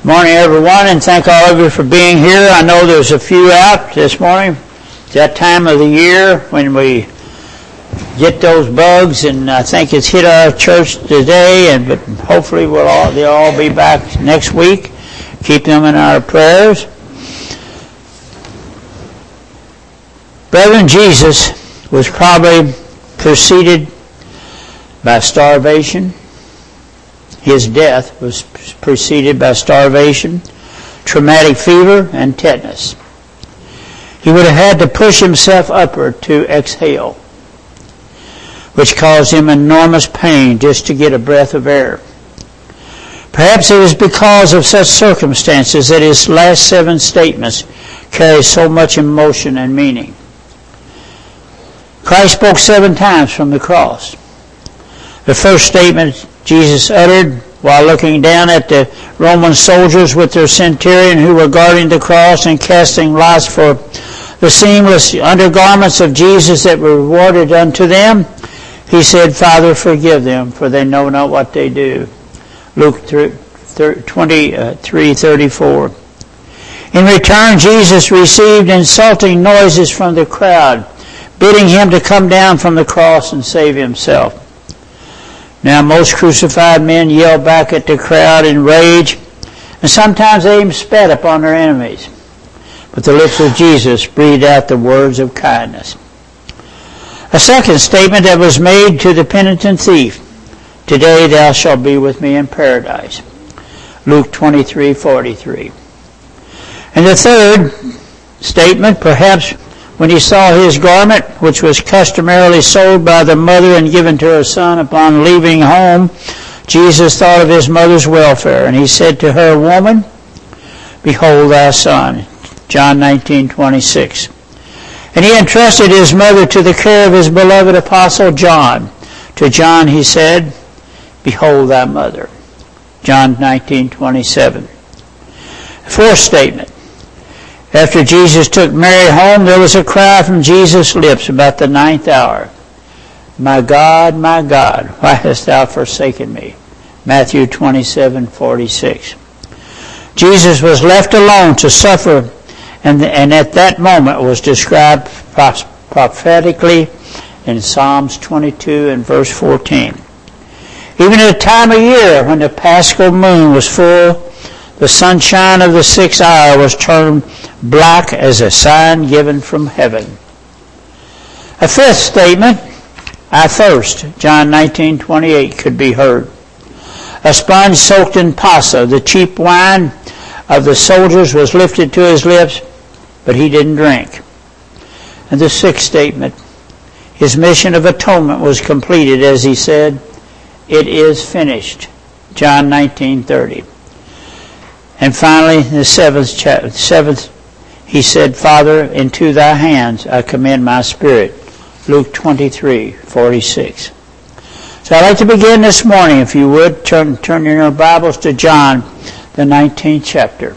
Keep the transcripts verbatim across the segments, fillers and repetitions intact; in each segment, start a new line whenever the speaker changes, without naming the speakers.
Morning, everyone, and thank all of you for being here. I know there's a few out this morning. It's that time of the year when we get those bugs, and I think it's hit our church today, and but hopefully we'll all they'll all be back next week. Keep them in our prayers. Brethren, Jesus was probably preceded by starvation. His death was preceded by starvation, traumatic fever, and tetanus. He would have had to push himself upward to exhale, which caused him enormous pain just to get a breath of air. Perhaps it was because of such circumstances that his last seven statements carry so much emotion and meaning. Christ spoke seven times from the cross. The first statement Jesus uttered while looking down at the Roman soldiers with their centurion who were guarding the cross and casting lots for the seamless undergarments of Jesus that were rewarded unto them, he said, "Father, forgive them, for they know not what they do." Luke twenty-three thirty-four. In return, Jesus received insulting noises from the crowd, bidding him to come down from the cross and save himself. Now, most crucified men yell back at the crowd in rage, and sometimes they even spat upon their enemies. But the lips of Jesus breathed out the words of kindness. A second statement that was made to the penitent thief, "Today thou shalt be with me in paradise." Luke twenty-three forty-three. And the third statement, perhaps when he saw his garment, which was customarily sold by the mother and given to her son upon leaving home, Jesus thought of his mother's welfare, and he said to her, "Woman, behold thy son." John nineteen twenty-six. And he entrusted his mother to the care of his beloved apostle John. To John he said, "Behold thy mother." John nineteen twenty-seven. Fourth statement. After Jesus took Mary home, there was a cry from Jesus' lips about the ninth hour. "My God, my God, why hast thou forsaken me?" Matthew twenty-seven forty-six. Jesus was left alone to suffer, and, and at that moment was described prophetically in Psalms twenty-two and verse fourteen. Even at a time of year when the Paschal moon was full, the sunshine of the sixth hour was turned black as a sign given from heaven. A fifth statement, "I thirst," John nineteen twenty-eight, could be heard. A sponge soaked in passa, the cheap wine of the soldiers, was lifted to his lips, but he didn't drink. And the sixth statement, his mission of atonement was completed as he said, "It is finished," John nineteen thirty. And finally, the seventh, chapter, seventh, he said, "Father, into thy hands I commend my spirit," Luke twenty-three forty-six. So I'd like to begin this morning, if you would, turn, turn your Bibles to John, the nineteenth chapter.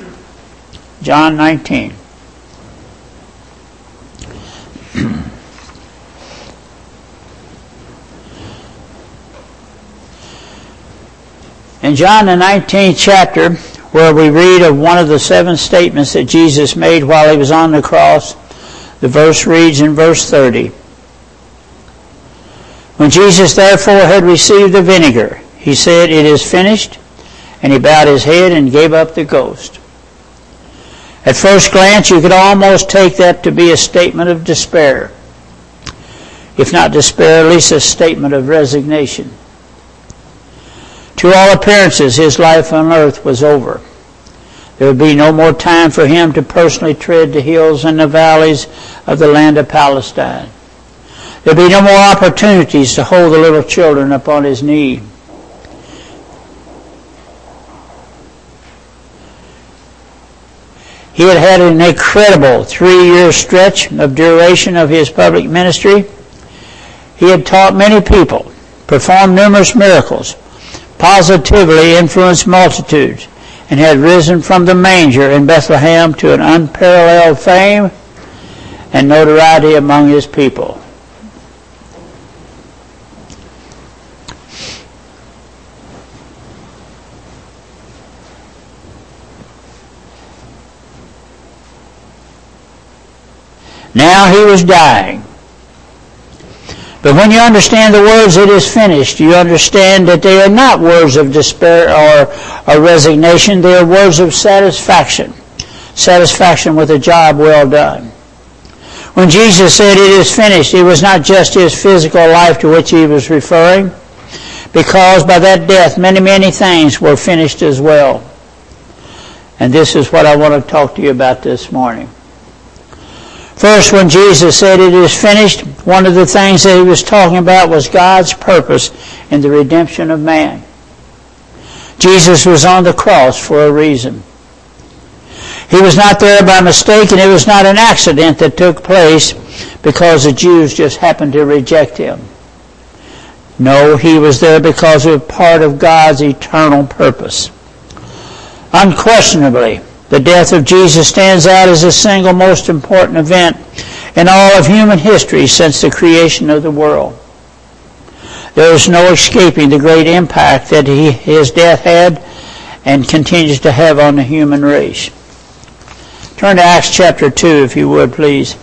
John nineteen. In John, the nineteenth chapter, where we read of one of the seven statements that Jesus made while he was on the cross, the verse reads in verse thirty. When Jesus therefore had received the vinegar, he said, "It is finished," and he bowed his head and gave up the ghost. At first glance, you could almost take that to be a statement of despair. If not despair, at least a statement of resignation. To all appearances, his life on earth was over. There would be no more time for him to personally tread the hills and the valleys of the land of Palestine. There would be no more opportunities to hold the little children upon his knee. He had had an incredible three-year stretch of duration of his public ministry. He had taught many people, performed numerous miracles, positively influenced multitudes, and had risen from the manger in Bethlehem to an unparalleled fame and notoriety among his people. Now he was dying. But when you understand the words, "it is finished," you understand that they are not words of despair or, or resignation. They are words of satisfaction. Satisfaction with a job well done. When Jesus said, "it is finished," it was not just his physical life to which he was referring, because by that death many, many things were finished as well. And this is what I want to talk to you about this morning. First, when Jesus said, "it is finished," one of the things that he was talking about was God's purpose in the redemption of man. Jesus was on the cross for a reason. He was not there by mistake, and it was not an accident that took place because the Jews just happened to reject him. No, he was there because of part of God's eternal purpose. Unquestionably, the death of Jesus stands out as the single most important event in all of human history since the creation of the world. There is no escaping the great impact that he, his death had and continues to have on the human race. Turn to Acts chapter two, if you would, please.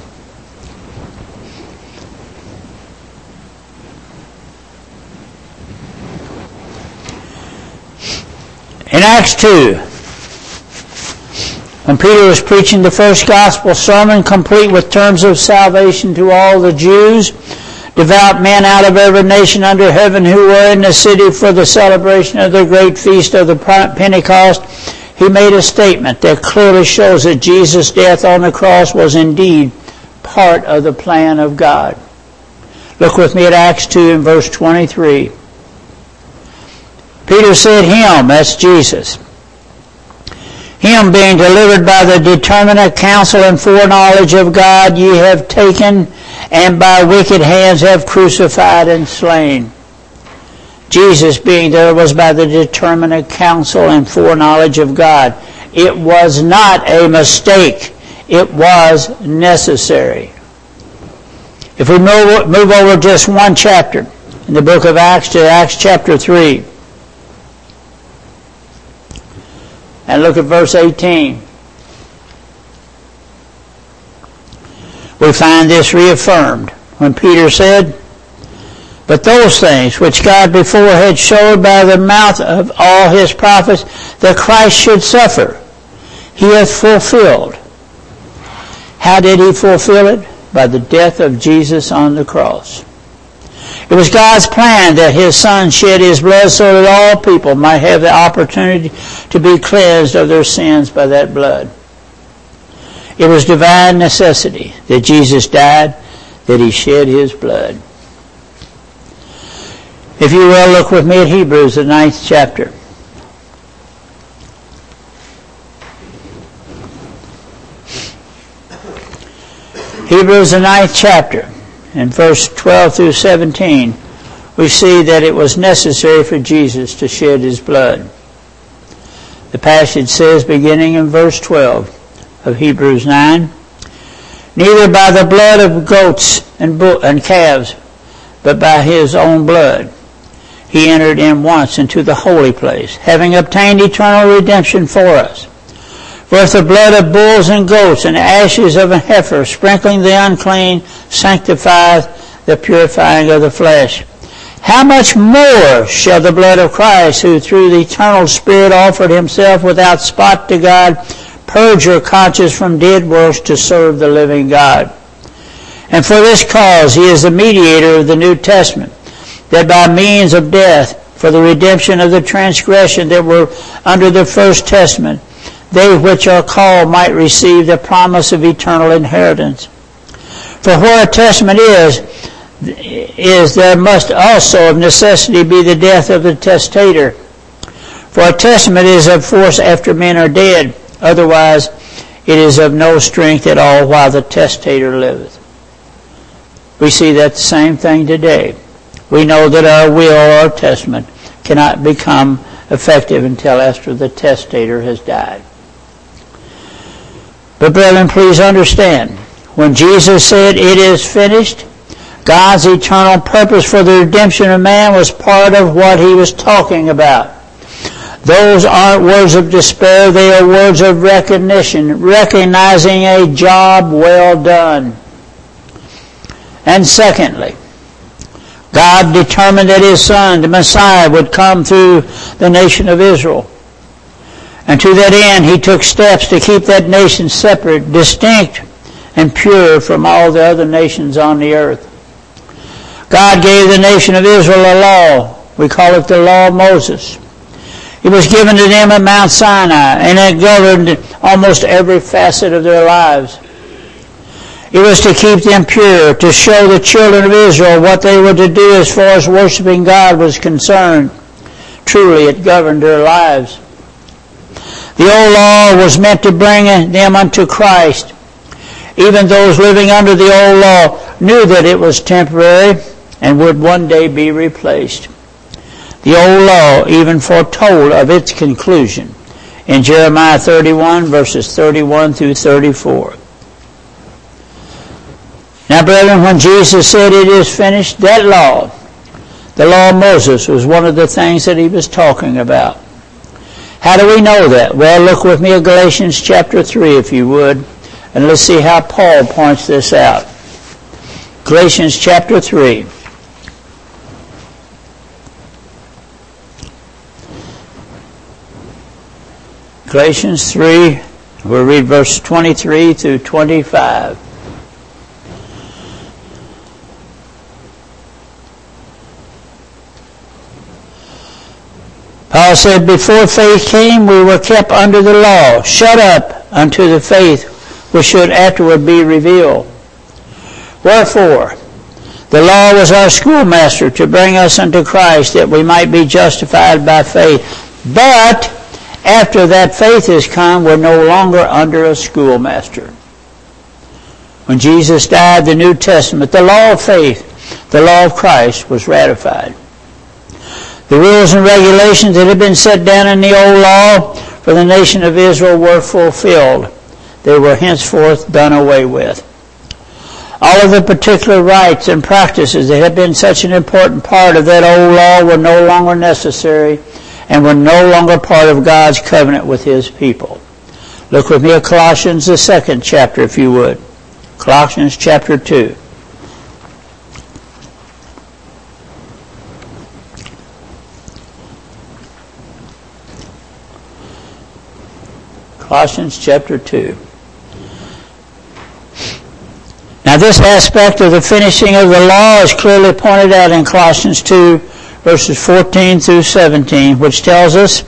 In Acts two, when Peter was preaching the first gospel sermon, complete with terms of salvation to all the Jews, devout men out of every nation under heaven who were in the city for the celebration of the great feast of the Pentecost, he made a statement that clearly shows that Jesus' death on the cross was indeed part of the plan of God. Look with me at Acts two and verse twenty-three. Peter said, "Him," that's Jesus, "him being delivered by the determinate counsel and foreknowledge of God, ye have taken, and by wicked hands have crucified and slain." Jesus being there was by the determinate counsel and foreknowledge of God. It was not a mistake. It was necessary. If we move, move over just one chapter in the book of Acts to Acts chapter three, and look at verse eighteen. We find this reaffirmed when Peter said, "But those things which God before had showed by the mouth of all his prophets that Christ should suffer, he hath fulfilled." How did he fulfill it? By the death of Jesus on the cross. It was God's plan that his Son shed his blood so that all people might have the opportunity to be cleansed of their sins by that blood. It was divine necessity that Jesus died, that he shed his blood. If you will, look with me at Hebrews, the ninth chapter. Hebrews, the ninth chapter, in verse twelve through seventeen, we see that it was necessary for Jesus to shed his blood. The passage says, beginning in verse twelve of Hebrews nine, "Neither by the blood of goats and, bull- and calves, but by his own blood, he entered in once into the holy place, having obtained eternal redemption for us. For if the blood of bulls and goats and ashes of a heifer, sprinkling the unclean, sanctifieth the purifying of the flesh, how much more shall the blood of Christ, who through the eternal Spirit offered himself without spot to God, purge your conscience from dead works to serve the living God? And for this cause he is the mediator of the New Testament, that by means of death, for the redemption of the transgression that were under the first testament, they which are called might receive the promise of eternal inheritance. For where a testament is, is there must also of necessity be the death of the testator. For a testament is of force after men are dead, otherwise it is of no strength at all while the testator liveth. We see that the same thing today. We know that our will or our testament cannot become effective until after the testator has died. But brethren, please understand, when Jesus said, "It is finished," God's eternal purpose for the redemption of man was part of what he was talking about. Those aren't words of despair, they are words of recognition, recognizing a job well done. And secondly, God determined that His Son, the Messiah, would come through the nation of Israel. And to that end, He took steps to keep that nation separate, distinct, and pure from all the other nations on the earth. God gave the nation of Israel a law. We call it the law of Moses. It was given to them at Mount Sinai, and it governed almost every facet of their lives. It was to keep them pure, to show the children of Israel what they were to do as far as worshiping God was concerned. Truly, it governed their lives. The old law was meant to bring them unto Christ. Even those living under the old law knew that it was temporary and would one day be replaced. The old law even foretold of its conclusion in Jeremiah thirty-one, verses thirty-one through thirty-four. Now, brethren, when Jesus said it is finished, that law, the law of Moses, was one of the things that He was talking about. How do we know that? Well, look with me at Galatians chapter three, if you would, and let's see how Paul points this out. Galatians chapter three. Galatians three, we'll read verse twenty-three through twenty-five. Paul said, before faith came, we were kept under the law, shut up unto the faith which should afterward be revealed. Wherefore, the law was our schoolmaster to bring us unto Christ, that we might be justified by faith. But after that faith is come, we're no longer under a schoolmaster. When Jesus died, the New Testament, the law of faith, the law of Christ, was ratified. The rules and regulations that had been set down in the old law for the nation of Israel were fulfilled. They were henceforth done away with. All of the particular rites and practices that had been such an important part of that old law were no longer necessary and were no longer part of God's covenant with His people. Look with me at Colossians, the second chapter, if you would. Colossians chapter two. Colossians chapter two. Now, this aspect of the finishing of the law is clearly pointed out in Colossians two, verses fourteen through seventeen, which tells us,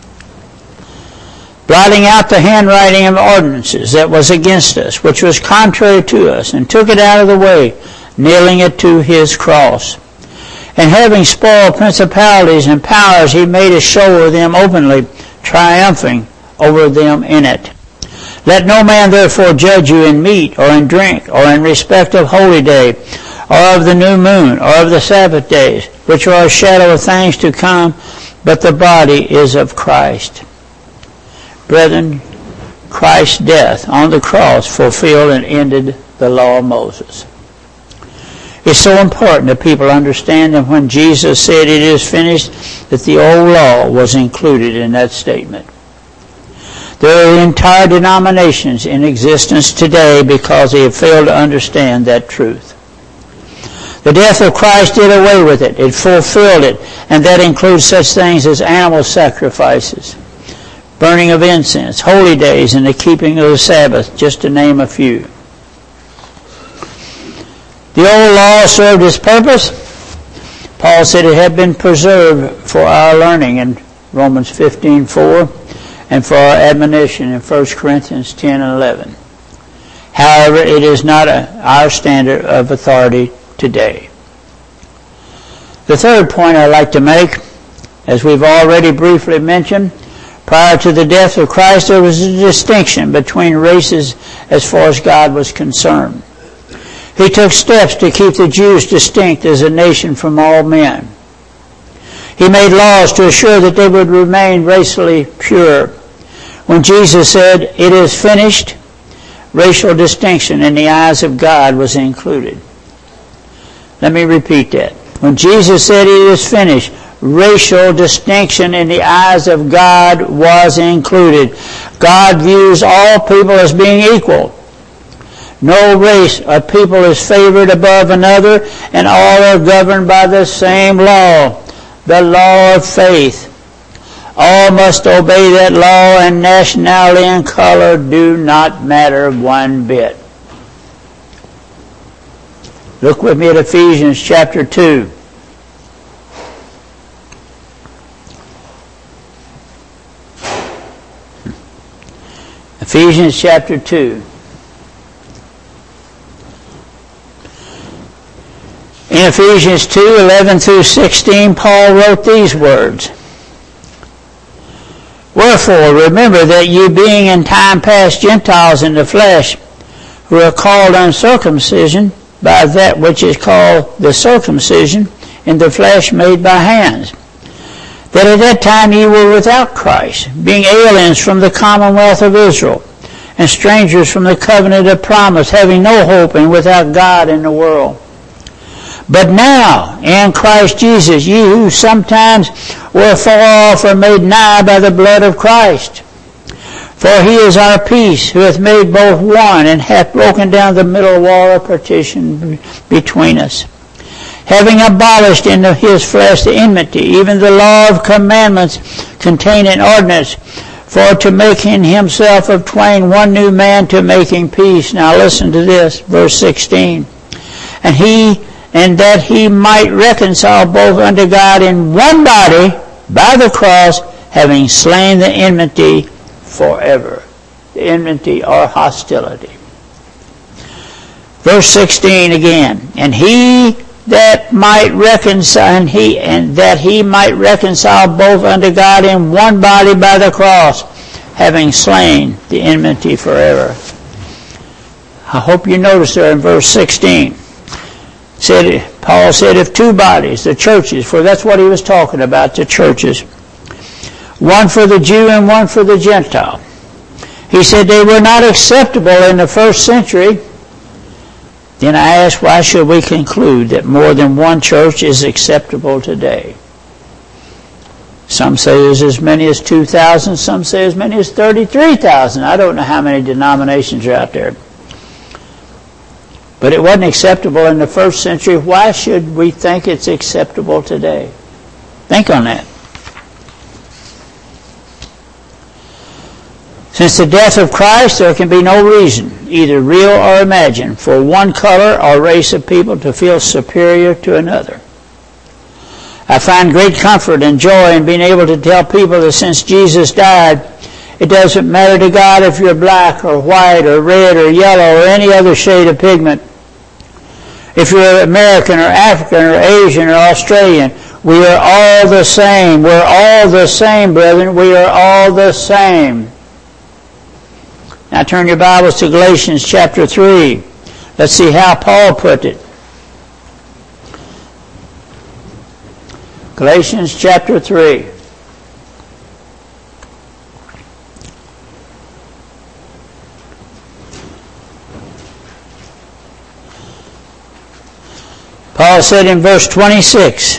blotting out the handwriting of ordinances that was against us, which was contrary to us, and took it out of the way, nailing it to His cross. And having spoiled principalities and powers, He made a show of them openly, triumphing over them in it. Let no man therefore judge you in meat, or in drink, or in respect of holy day, or of the new moon, or of the Sabbath days, which are a shadow of things to come, but the body is of Christ. Brethren, Christ's death on the cross fulfilled and ended the law of Moses. It's so important that people understand that when Jesus said it is finished, that the old law was included in that statement. There are entire denominations in existence today because they have failed to understand that truth. The death of Christ did away with it. It fulfilled it, and that includes such things as animal sacrifices, burning of incense, holy days, and the keeping of the Sabbath, just to name a few. The old law served its purpose. Paul said it had been preserved for our learning in Romans fifteen four. And for our admonition in First Corinthians ten and eleven. However, it is not a, our standard of authority today. The third point I'd like to make, as we've already briefly mentioned, prior to the death of Christ, there was a distinction between races as far as God was concerned. He took steps to keep the Jews distinct as a nation from all men. He made laws to assure that they would remain racially pure. When Jesus said, it is finished, racial distinction in the eyes of God was included. Let me repeat that. When Jesus said it is finished, racial distinction in the eyes of God was included. God views all people as being equal. No race or people is favored above another, and all are governed by the same law, the law of faith. All must obey that law, and nationality and color do not matter one bit. Look with me at Ephesians chapter two. Ephesians chapter two. In Ephesians two, eleven through sixteen, Paul wrote these words. Wherefore, remember that you being in time past Gentiles in the flesh, who are called uncircumcision by that which is called the circumcision in the flesh made by hands, that at that time ye were without Christ, being aliens from the commonwealth of Israel, and strangers from the covenant of promise, having no hope and without God in the world. But now, in Christ Jesus, ye who sometimes were far off are made nigh by the blood of Christ. For he is our peace, who hath made both one, and hath broken down the middle wall of partition between us, having abolished in his flesh the enmity, even the law of commandments contained in ordinance, for to make in himself of twain one new man, to making peace. Now listen to this, verse sixteen. And he, and that he might reconcile both unto God in one body by the cross, having slain the enmity forever. The enmity or hostility. Verse sixteen again. And he that might reconcile, and he and that he might reconcile both unto God in one body by the cross, having slain the enmity forever. I hope you notice there in verse sixteen. Said, Paul said, if two bodies, the churches, for that's what he was talking about, the churches, one for the Jew and one for the Gentile. He said they were not acceptable in the first century. Then I asked, why should we conclude that more than one church is acceptable today? Some say there's as many as two thousand, some say as many as thirty-three thousand. I don't know how many denominations are out there. But it wasn't acceptable in the first century. Why should we think it's acceptable today? Think on that. Since the death of Christ, there can be no reason, either real or imagined, for one color or race of people to feel superior to another. I find great comfort and joy in being able to tell people that since Jesus died, it doesn't matter to God if you're black or white or red or yellow or any other shade of pigment. If you're American or African or Asian or Australian, we are all the same. We're all the same, brethren. We are all the same. Now turn your Bibles to Galatians chapter three. Let's see how Paul put it. Galatians chapter three. Paul said in verse twenty-six,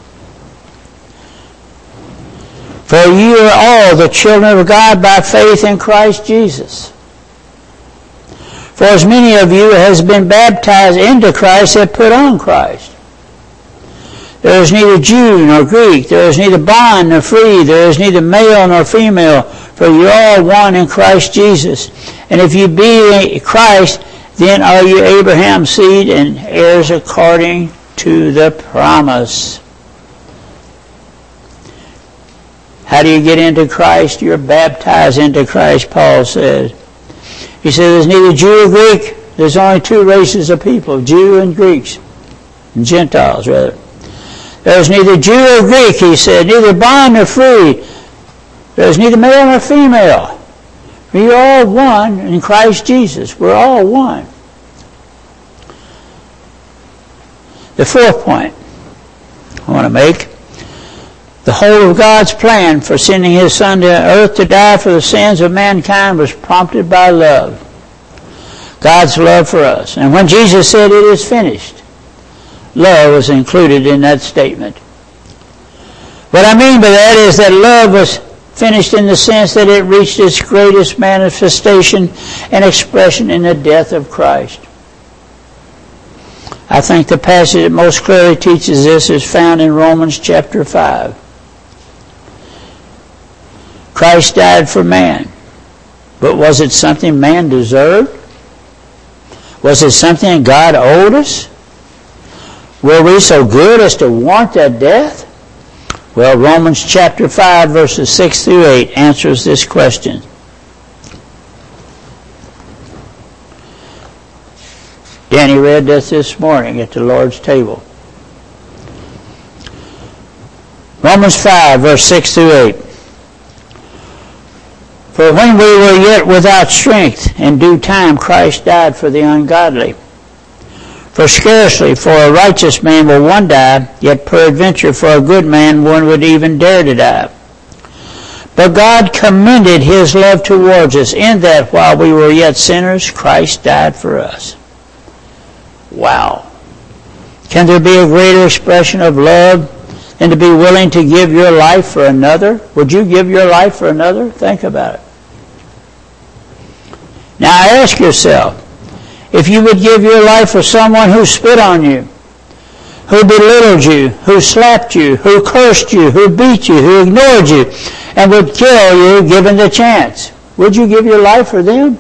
for you are all the children of God by faith in Christ Jesus. For as many of you as have been baptized into Christ have put on Christ. There is neither Jew nor Greek, there is neither bond nor free, there is neither male nor female, for you are all one in Christ Jesus. And if you be Christ, then are you Abraham's seed and heirs according to the promise. How do you get into Christ? You're baptized into Christ, Paul says. He says there's neither Jew or Greek. There's only two races of people, Jew and Greeks, and Gentiles rather. There's neither Jew or Greek, he said, neither bond nor free. There's neither male nor female. We're all one in Christ Jesus. We're all one. The fourth point I want to make, the whole of God's plan for sending His Son to earth to die for the sins of mankind was prompted by love. God's love for us. And when Jesus said it is finished, love was included in that statement. What I mean by that is that love was finished in the sense that it reached its greatest manifestation and expression in the death of Christ. I think the passage that most clearly teaches this is found in Romans chapter five. Christ died for man. But was it something man deserved? Was it something God owed us? Were we so good as to warrant that death? Well, Romans chapter five, verses six through eight answers this question. Danny read this this morning at the Lord's table. Romans five, verse six through eight. For when we were yet without strength, in due time Christ died for the ungodly. For scarcely for a righteous man will one die, yet peradventure for a good man one would even dare to die. But God commended his love towards us, in that while we were yet sinners, Christ died for us. Wow. Can there be a greater expression of love than to be willing to give your life for another? Would you give your life for another? Think about it. Now ask yourself, if you would give your life for someone who spit on you, who belittled you, who slapped you, who cursed you, who beat you, who ignored you, and would kill you given the chance, would you give your life for them?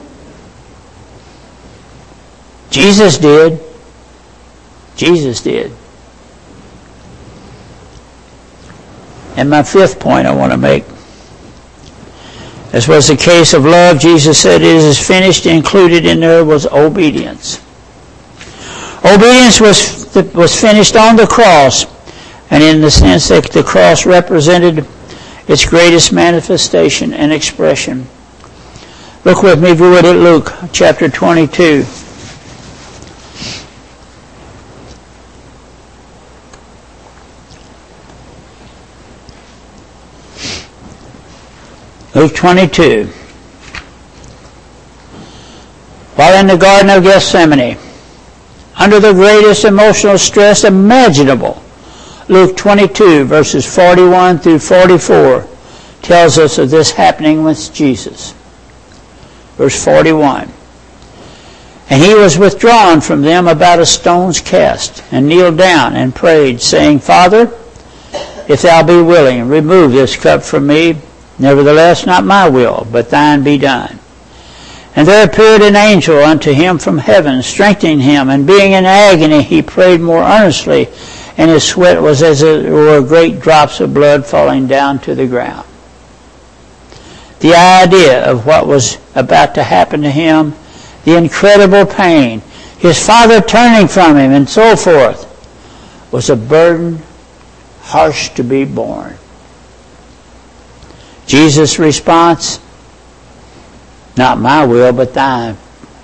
Jesus did. Jesus did. And my fifth point I want to make. As was the case of love, Jesus said, it is finished. Included in there was obedience. Obedience was, was finished on the cross, and in the sense that the cross represented its greatest manifestation and expression. Look with me, if you would, at Luke chapter twenty-two. Luke twenty-two. While in the Garden of Gethsemane, under the greatest emotional stress imaginable, Luke twenty-two, verses forty-one through forty-four, tells us of this happening with Jesus. Verse forty-one. And he was withdrawn from them about a stone's cast, and kneeled down and prayed, saying, Father, if thou be willing, remove this cup from me. Nevertheless, not my will, but thine be done. And there appeared an angel unto him from heaven, strengthening him, and being in agony, he prayed more earnestly, and his sweat was as it were great drops of blood falling down to the ground. The idea of what was about to happen to him, the incredible pain, his father turning from him, and so forth, was a burden harsh to be borne. Jesus' response, not my will, but thine.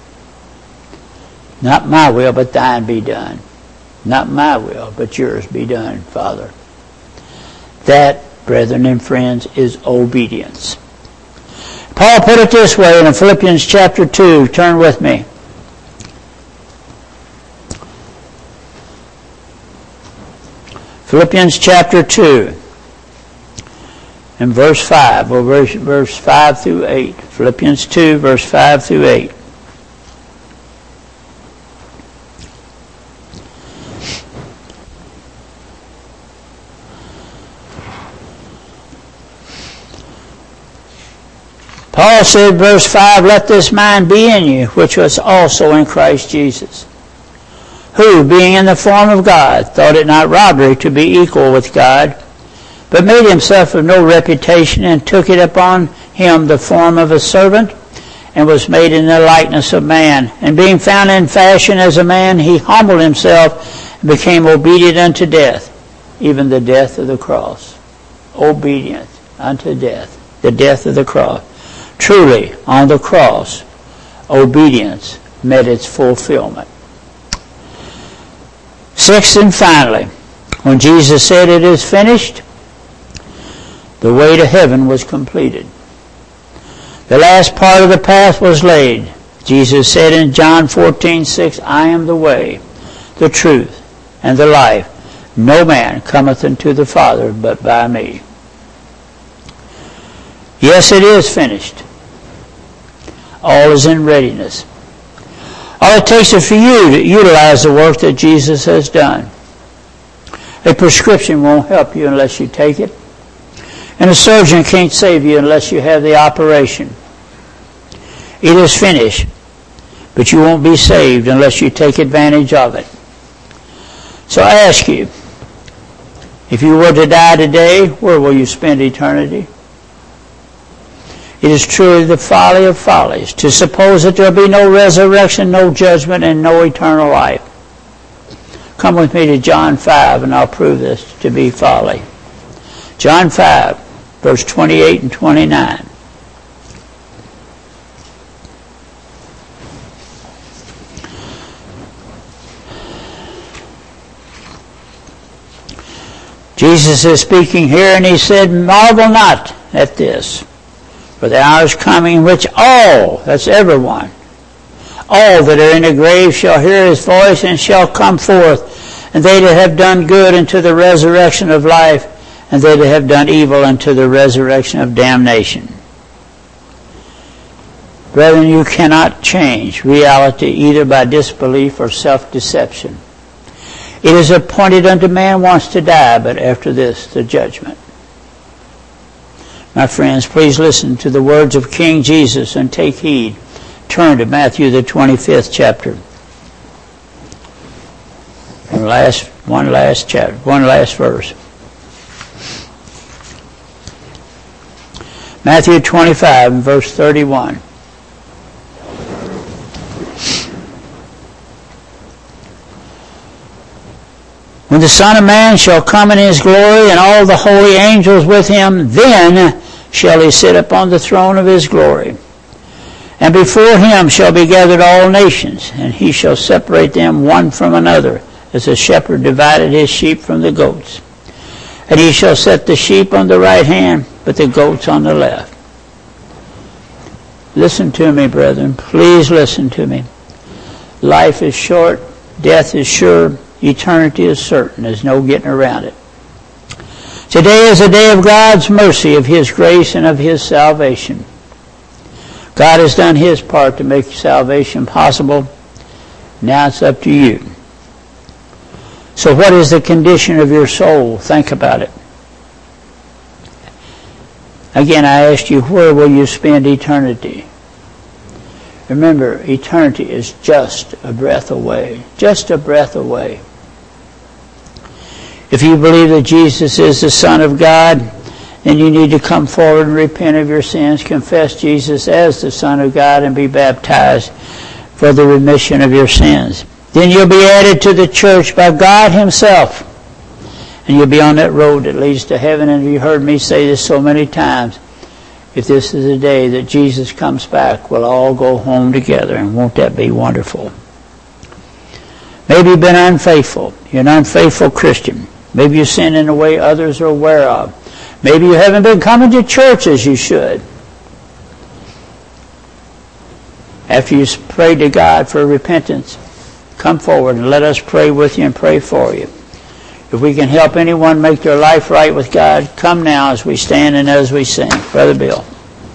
Not my will, but thine be done. Not my will, but yours be done, Father. That, brethren and friends, is obedience. Paul put it this way in Philippians chapter two. Turn with me. Philippians chapter two. In verse five, or verse, verse five through eight. Philippians two, verse five through eight. Paul said, verse five, let this mind be in you, which was also in Christ Jesus, who, being in the form of God, thought it not robbery to be equal with God, but made himself of no reputation, and took it upon him the form of a servant, and was made in the likeness of man. And being found in fashion as a man, he humbled himself, and became obedient unto death, even the death of the cross. Obedient unto death, the death of the cross. Truly, on the cross, obedience met its fulfillment. Sixth and finally, when Jesus said, it is finished, the way to heaven was completed. The last part of the path was laid. Jesus said in John fourteen six, I am the way, the truth, and the life. No man cometh unto the Father but by me. Yes, it is finished. All is in readiness. All it takes is for you to utilize the work that Jesus has done. A prescription won't help you unless you take it. And a surgeon can't save you unless you have the operation. It is finished, but you won't be saved unless you take advantage of it. So I ask you, if you were to die today, where will you spend eternity? It is truly the folly of follies to suppose that there will be no resurrection, no judgment, and no eternal life. Come with me to John five, and I'll prove this to be folly. John five, verse twenty-eight and twenty-nine. Jesus is speaking here, and he said, "Marvel not at this, for the hour is coming in which all," that's everyone, "all that are in the grave shall hear his voice and shall come forth, and they that have done good unto the resurrection of life, and they that have done evil unto the resurrection of damnation." Brethren, you cannot change reality either by disbelief or self-deception. It is appointed unto man once to die, but after this, the judgment. My friends, please listen to the words of King Jesus and take heed. Turn to Matthew the twenty-fifth chapter. One last, one last chapter, one last verse. Matthew twenty-five and verse thirty-one. "When the Son of Man shall come in his glory, and all the holy angels with him, then shall he sit upon the throne of his glory. And before him shall be gathered all nations, and he shall separate them one from another, as a shepherd divided his sheep from the goats. And he shall set the sheep on the right hand, but the goats on the left." Listen to me, brethren. Please listen to me. Life is short. Death is sure. Eternity is certain. There's no getting around it. Today is a day of God's mercy, of his grace, and of his salvation. God has done his part to make salvation possible. Now it's up to you. So what is the condition of your soul? Think about it. Again, I asked you, where will you spend eternity? Remember, eternity is just a breath away. Just a breath away. If you believe that Jesus is the Son of God, then you need to come forward and repent of your sins, confess Jesus as the Son of God, and be baptized for the remission of your sins. Then you'll be added to the church by God himself. And you'll be on that road that leads to heaven. And you heard me say this so many times. If this is the day that Jesus comes back, we'll all go home together. And won't that be wonderful? Maybe you've been unfaithful. You're an unfaithful Christian. Maybe you sin in a way others are aware of. Maybe you haven't been coming to church as you should. After you prayed to God for repentance, come forward and let us pray with you and pray for you. If we can help anyone make their life right with God, come now as we stand and as we sing. Brother Bill.